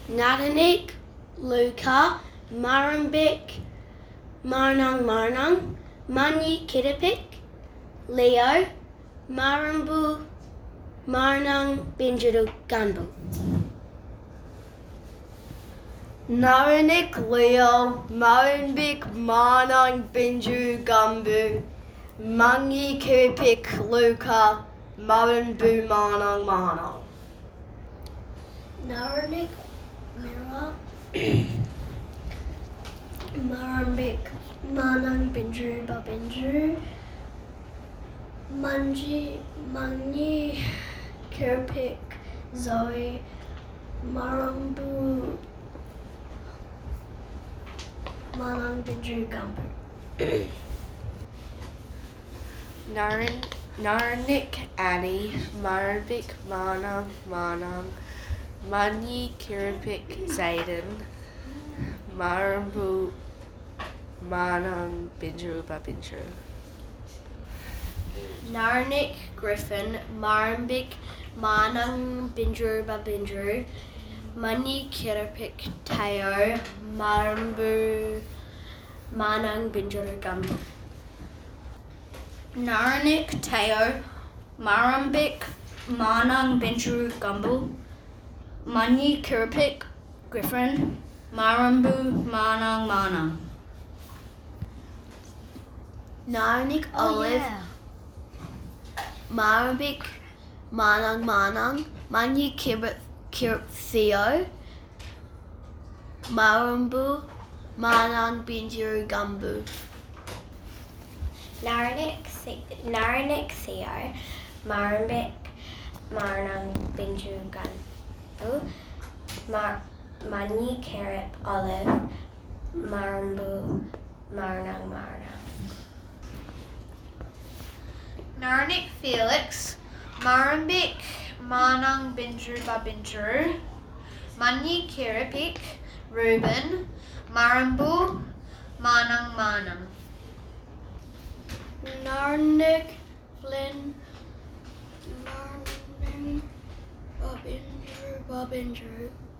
Natanik, Luka, Marambik, Marnang, Manyi Kittipik, Leo, Marambu, Marnang Binjuru Gunbu. Naranik, Leo, Marambik, Marnang Binjuru Gumbu, Manyi Kittipik, Luka, Marambu, Marnang. Naranik, Mira, Marambik, Manang Binjuru Babinjuru, Manyi, Kirpik, Zoe, Marambu, Manang Binjuru Gumbu. Naranik, Annie, Marambik, Manang, Manyi, Kirpik, Zayden, Marambu, Manang, Binjuru, Babinjuru. Naranik, Griffin, Marambik, Manang Binjuru Babinjuru, Manyi Kittipik, Teo, Marambu, Manang Binjuru Gumbu. Naranik, Teo, Marambik, Manang Binjuru Gumbu, Manyi Kittipik, Griffin, Marambu, Manang. Naranik, Olive, Marambik, Manang, Manyi Kittipik, Theo, Marambu, Manang Binjuru Gumbu. Naranik, Theo, Marambik, Marnang Binjuru Gunbu, Manyi Kittipik, Olive, Marambu, Marnang. Naranik, Felix, Marambik, Manang Binjuru Babinjuru, Manyi Kittipik, Reuben, Marambu, Manang. Naranik, Flynn, Marnang Binjuru Babinjuru,